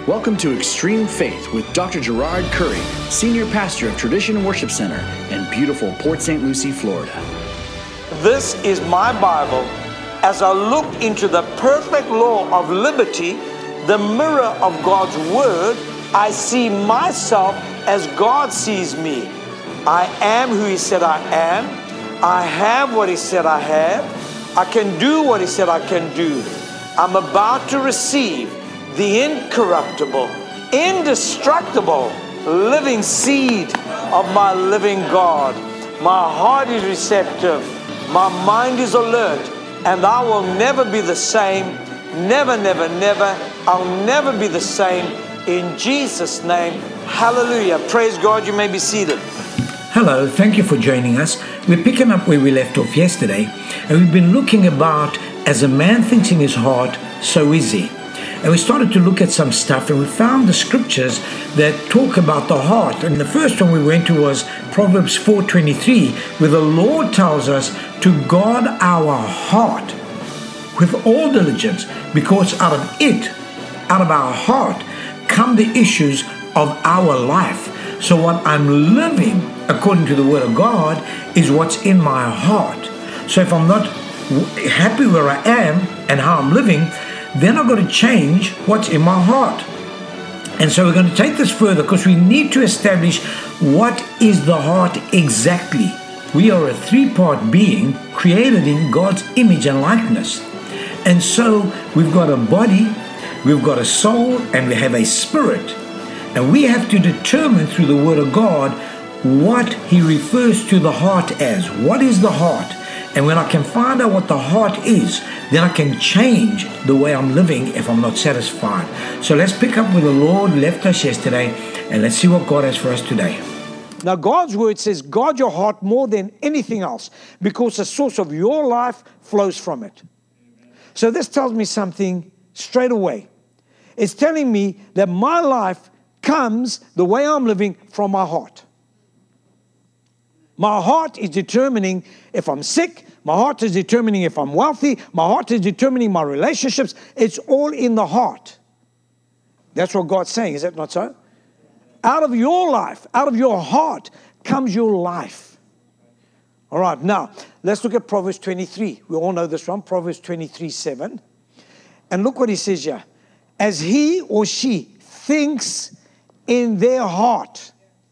Welcome to Extreme Faith with Dr. Gerard Curry, Senior Pastor of Tradition Worship Center in beautiful Port St. Lucie, Florida. This is my Bible. As I look into the perfect law of liberty, the mirror of God's Word, I see myself as God sees me. I am who He said I am. I have what He said I have. I can do what He said I can do. I'm about to receive the incorruptible, indestructible, living seed of my living God. My heart is receptive. My mind is alert. And I will never be the same. Never, never, never. I'll never be the same. In Jesus' name, hallelujah. Praise God. You may be seated. Hello, thank you for joining us. We're picking up where we left off yesterday, and we've been looking about as a man thinks in his heart, so is he. And we started to look at some stuff, and we found the scriptures that talk about the heart. And the first one we went to was Proverbs 4:23, where the Lord tells us to guard our heart with all diligence, because out of it, out of our heart, come the issues of our life. So what I'm living according to the Word of God is what's in my heart. So if I'm not happy where I am and how I'm living, then I've got to change what's in my heart. And so we're going to take this further, because we need to establish what is the heart exactly. We are a three-part being created in God's image and likeness. And so we've got a body, we've got a soul, and we have a spirit. And we have to determine through the Word of God what He refers to the heart as. What is the heart? And when I can find out what the heart is, then I can change the way I'm living if I'm not satisfied. So let's pick up where the Lord left us yesterday, and let's see what God has for us today. Now, God's Word says, guard your heart more than anything else, because the source of your life flows from it. So this tells me something straight away. It's telling me that my life comes, the way I'm living, from my heart. My heart is determining if I'm sick. My heart is determining if I'm wealthy. My heart is determining my relationships. It's all in the heart. That's what God's saying. Is that not so? Out of your life, out of your heart, comes your life. All right, now, let's look at Proverbs 23. We all know this one, Proverbs 23:7. And look what he says here. As he or she thinks in their heart,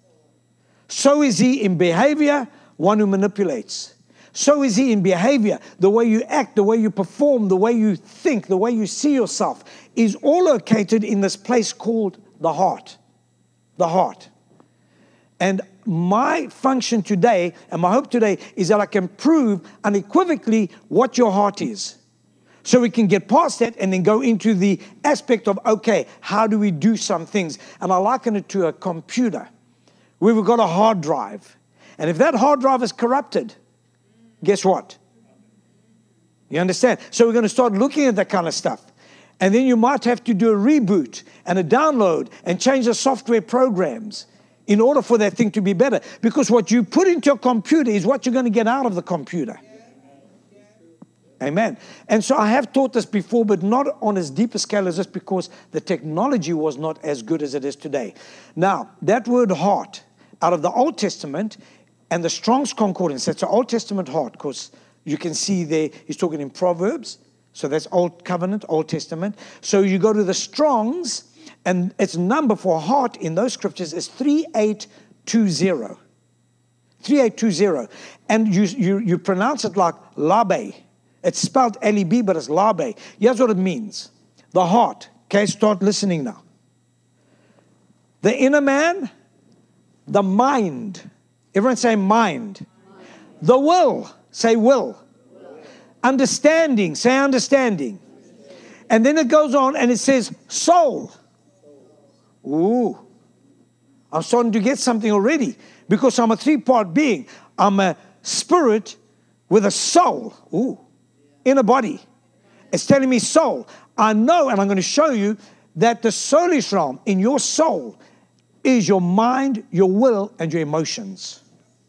so is he in behavior, one who manipulates. So is he in behavior. The way you act, the way you perform, the way you think, the way you see yourself is all located in this place called the heart. The heart. And my function today, and my hope today, is that I can prove unequivocally what your heart is. So we can get past that and then go into the aspect of, okay, how do we do some things? And I liken it to a computer. We've got a hard drive. And if that hard drive is corrupted, guess what? You understand? So we're going to start looking at that kind of stuff. And then you might have to do a reboot and a download and change the software programs in order for that thing to be better. Because what you put into your computer is what you're going to get out of the computer. Amen. And so I have taught this before, but not on as deep a scale as this, because the technology was not as good as it is today. Now, that word heart, out of the Old Testament and the Strong's Concordance, that's the Old Testament heart, because you can see there, he's talking in Proverbs, so that's Old Covenant, Old Testament. So you go to the Strong's, and its number for heart in those scriptures is 3820. 3820. And you pronounce it like labe. It's spelled L-E-B, but it's labe. Here's what it means. The heart. Okay, start listening now. The inner man, the mind. Everyone say mind. The will. Say will. Understanding. Say understanding. And then it goes on and it says soul. Ooh. I'm starting to get something already, because I'm a three-part being. I'm a spirit with a soul. Ooh. In a body. It's telling me soul. I know, and I'm going to show you, that the soulish realm in your soul is your mind, your will, and your emotions.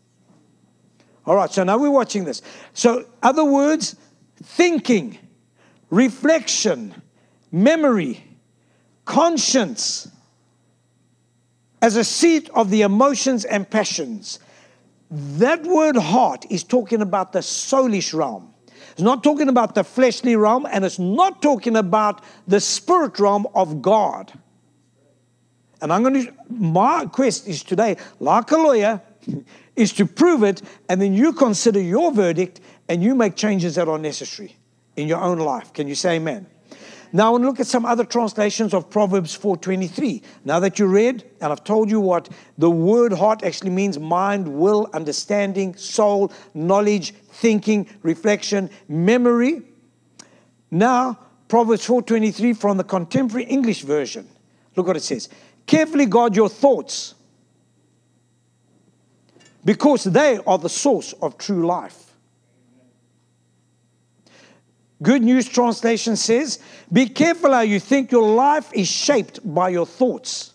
All right, so now we're watching this. So, other words, thinking, reflection, memory, conscience as a seat of the emotions and passions. That word heart is talking about the soulish realm. It's not talking about the fleshly realm, and it's not talking about the spirit realm of God. And my quest is today, like a lawyer, is to prove it, and then you consider your verdict and you make changes that are necessary in your own life. Can you say amen? Now I want to look at some other translations of Proverbs 4:23. Now that you read, and I've told you what the word heart actually means: mind, will, understanding, soul, knowledge, thinking, reflection, memory. Now, Proverbs 4:23 from the Contemporary English Version. Look what it says. Carefully guard your thoughts, because they are the source of true life. Good News Translation says, be careful how you think. Your life is shaped by your thoughts.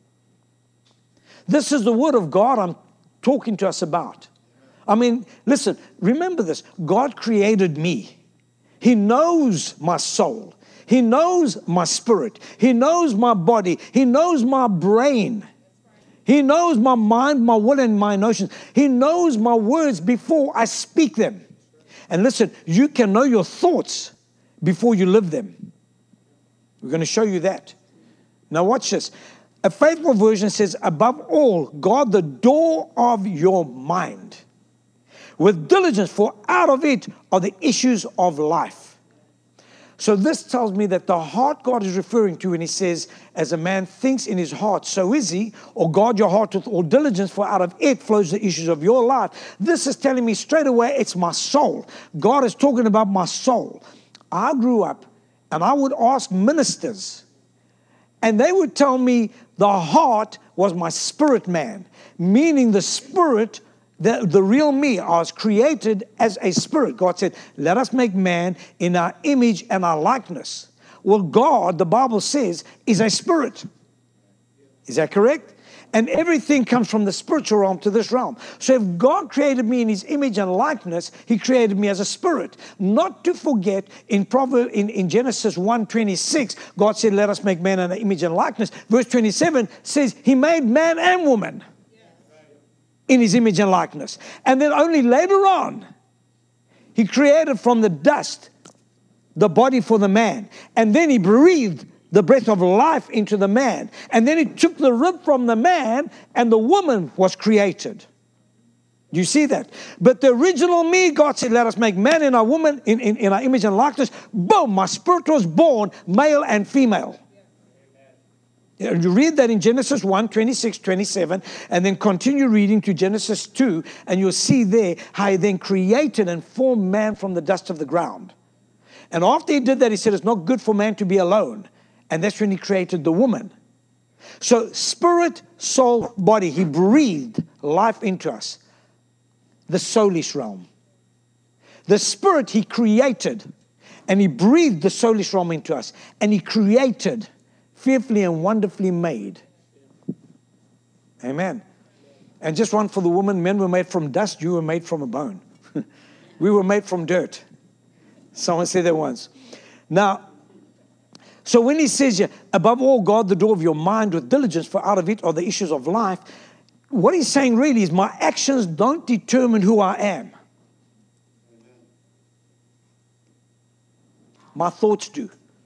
This is the word of God I'm talking to us about. I mean, listen, remember this. God created me. He knows my soul. He knows my spirit. He knows my body. He knows my brain. He knows my mind, my will, and my notions. He knows my words before I speak them. And listen, you can know your thoughts before you live them. We're going to show you that. Now watch this. A faithful version says, above all, guard the door of your mind with diligence, for out of it are the issues of life. So this tells me that the heart God is referring to when he says, as a man thinks in his heart, so is he, or guard your heart with all diligence, for out of it flows the issues of your life. This is telling me straight away it's my soul. God is talking about my soul. I grew up and I would ask ministers, and they would tell me the heart was my spirit man, meaning the spirit, the real me. I was created as a spirit. God said, let us make man in our image and our likeness. Well, God, the Bible says, is a spirit. Is that correct? And everything comes from the spiritual realm to this realm. So if God created me in his image and likeness, he created me as a spirit. Not to forget, in Genesis 1:26, God said, let us make man in our image and likeness. Verse 27 says, he made man and woman in his image and likeness. And then only later on, he created from the dust the body for the man. And then he breathed the breath of life into the man. And then he took the rib from the man, and the woman was created. Do you see that? But the original me, God said, let us make man in our woman, in our image and likeness. Boom, my spirit was born, male and female. You read that in Genesis 1:26-27, and then continue reading to Genesis 2, and you'll see there how he then created and formed man from the dust of the ground. And after he did that, he said, it's not good for man to be alone. And that's when he created the woman. So spirit, soul, body, he breathed life into us. The soulish realm. The spirit he created, and he breathed the soulish realm into us. And he created, fearfully and wonderfully made. Amen. And just one for the woman, men were made from dust, you were made from a bone. We were made from dirt. Someone said that once. Now, so when he says here, above all, guard the door of your mind with diligence, for out of it are the issues of life. What he's saying really is my actions don't determine who I am. My thoughts do.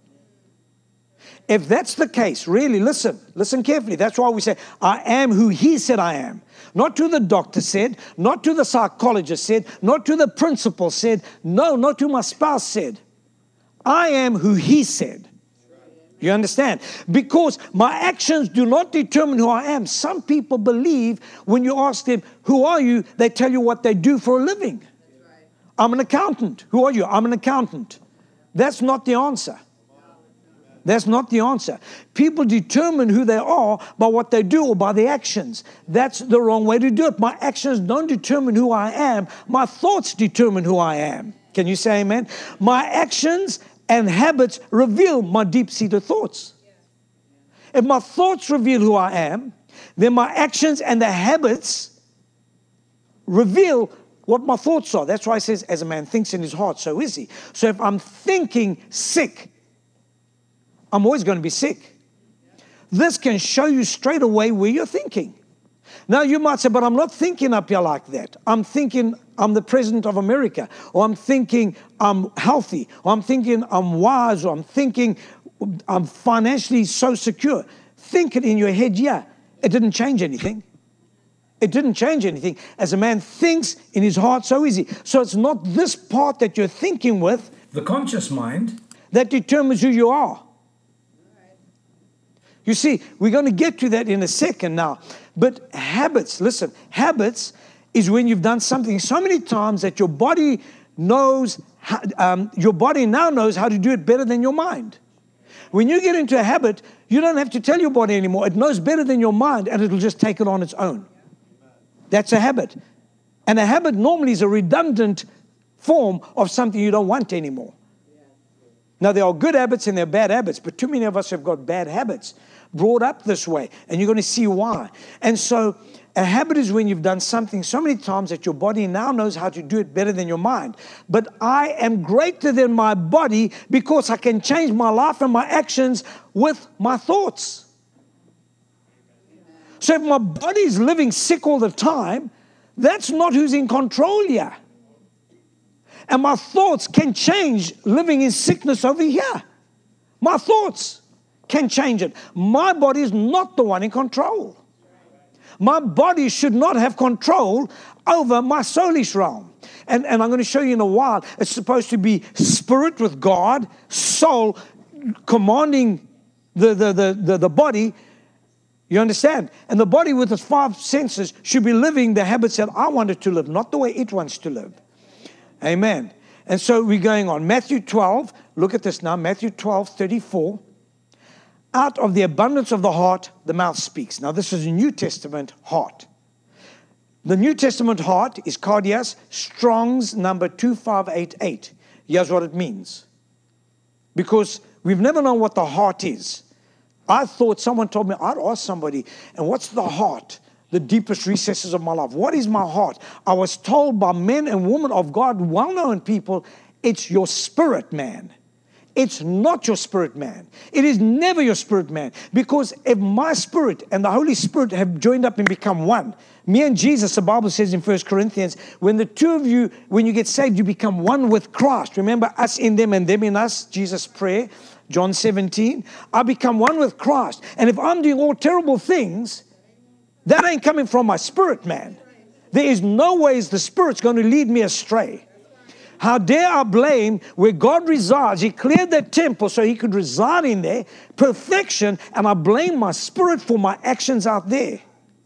If that's the case, really listen carefully. That's why we say, I am who he said I am. Not to the doctor said, not to the psychologist said, not to the principal said, no, not to my spouse said. I am who he said. You understand? Because my actions do not determine who I am. Some people believe when you ask them, who are you? They tell you what they do for a living. I'm an accountant. Who are you? I'm an accountant. That's not the answer. That's not the answer. People determine who they are by what they do or by their actions. That's the wrong way to do it. My actions don't determine who I am. My thoughts determine who I am. Can you say amen? My actions and habits reveal my deep-seated thoughts. If my thoughts reveal who I am, then my actions and the habits reveal what my thoughts are. That's why it says, as a man thinks in his heart, so is he. So if I'm thinking sick, I'm always going to be sick. this can show you straight away where you're thinking. Now you might say, but I'm not thinking up here like that. I'm thinking I'm the president of America, or I'm thinking I'm healthy, or I'm thinking I'm wise, or I'm thinking I'm financially so secure. Think it in your head, yeah. It didn't change anything. It didn't change anything. As a man thinks in his heart, so is he. So it's not this part that you're thinking with, the conscious mind, that determines who you are. You see, we're going to get to that in a second now. But habits, listen, habits is when you've done something so many times that your body knows, your body now knows how to do it better than your mind. When you get into a habit, you don't have to tell your body anymore. It knows better than your mind, and it'll just take it on its own. That's a habit. And a habit normally is a redundant form of something you don't want anymore. Now, there are good habits and there are bad habits, but too many of us have got bad habits brought up this way, and you're going to see why. And so a habit is when you've done something so many times that your body now knows how to do it better than your mind. But I am greater than my body because I can change my life and my actions with my thoughts. So if my body is living sick all the time, that's not who's in control here. And my thoughts can change living in sickness over here. My thoughts can change it. My body is not the one in control. My body should not have control over my soulish realm. And I'm going to show you in a while. It's supposed to be spirit with God, soul commanding the body. You understand? And the body with its 5 senses should be living the habits that I want it to live, not the way it wants to live. Amen. And so we're going on. Matthew 12, look at this now. Matthew 12:34. Out of the abundance of the heart, the mouth speaks. Now this is a New Testament heart. The New Testament heart is cardias, Strong's number 2588. Here's what it means. Because we've never known what the heart is. I thought someone told me, I'd ask somebody, and what's the heart? The deepest recesses of my life. What is my heart? I was told by men and women of God, well-known people, it's your spirit, man. It's not your spirit, man. It is never your spirit, man. Because if my spirit and the Holy Spirit have joined up and become one, me and Jesus, the Bible says in 1 Corinthians, when the two of you, when you get saved, you become one with Christ. Remember, us in them and them in us, Jesus' prayer, John 17. I become one with Christ. And if I'm doing all terrible things, that ain't coming from my spirit, man. There is no ways the Spirit's going to lead me astray. How dare I blame where God resides? He cleared that temple so He could reside in there, perfection, and I blame my spirit for my actions out there.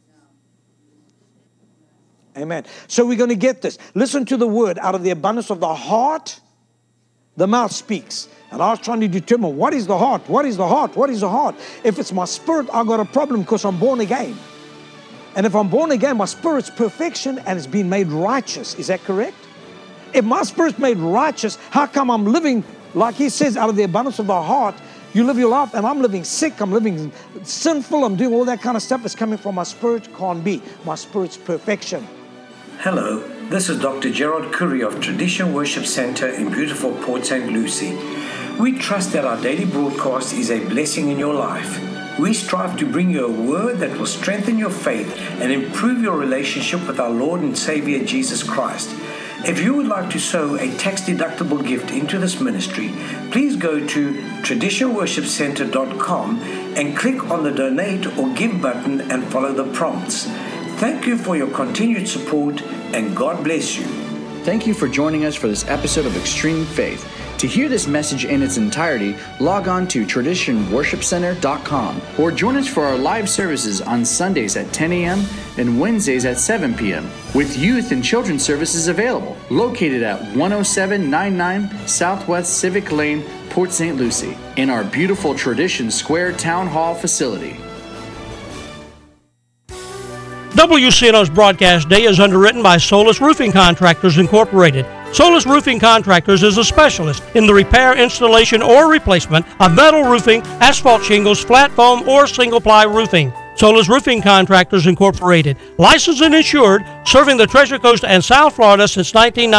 Amen. So we're going to get this. Listen to the word. Out of the abundance of the heart, the mouth speaks. And I was trying to determine, what is the heart? What is the heart? What is the heart? If it's my spirit, I've got a problem because I'm born again. And if I'm born again, my spirit's perfection and it's been made righteous. Is that correct? If my spirit's made righteous, how come I'm living, like He says, out of the abundance of the heart, you live your life, and I'm living sick, I'm living sinful, I'm doing all that kind of stuff. It's coming from my spirit. Can't be. My spirit's perfection. Hello, this is Dr. Gerard Curry of Tradition Worship Center in beautiful Port St. Lucie. We trust that our daily broadcast is a blessing in your life. We strive to bring you a word that will strengthen your faith and improve your relationship with our Lord and Savior Jesus Christ. If you would like to sow a tax-deductible gift into this ministry, please go to traditionworshipcenter.com and click on the donate or give button and follow the prompts. Thank you for your continued support, and God bless you. Thank you for joining us for this episode of Extreme Faith. To hear this message in its entirety, log on to traditionworshipcenter.com or join us for our live services on Sundays at 10 a.m. and Wednesdays at 7 p.m. with youth and children's services available, located at 10799 Southwest Civic Lane, Port St. Lucie, in our beautiful Tradition Square Town Hall facility. WCNO's broadcast day is underwritten by Solus Roofing Contractors, Incorporated. Solus Roofing Contractors is a specialist in the repair, installation, or replacement of metal roofing, asphalt shingles, flat foam, or single-ply roofing. Solus Roofing Contractors, Incorporated, licensed and insured, serving the Treasure Coast and South Florida since 1990.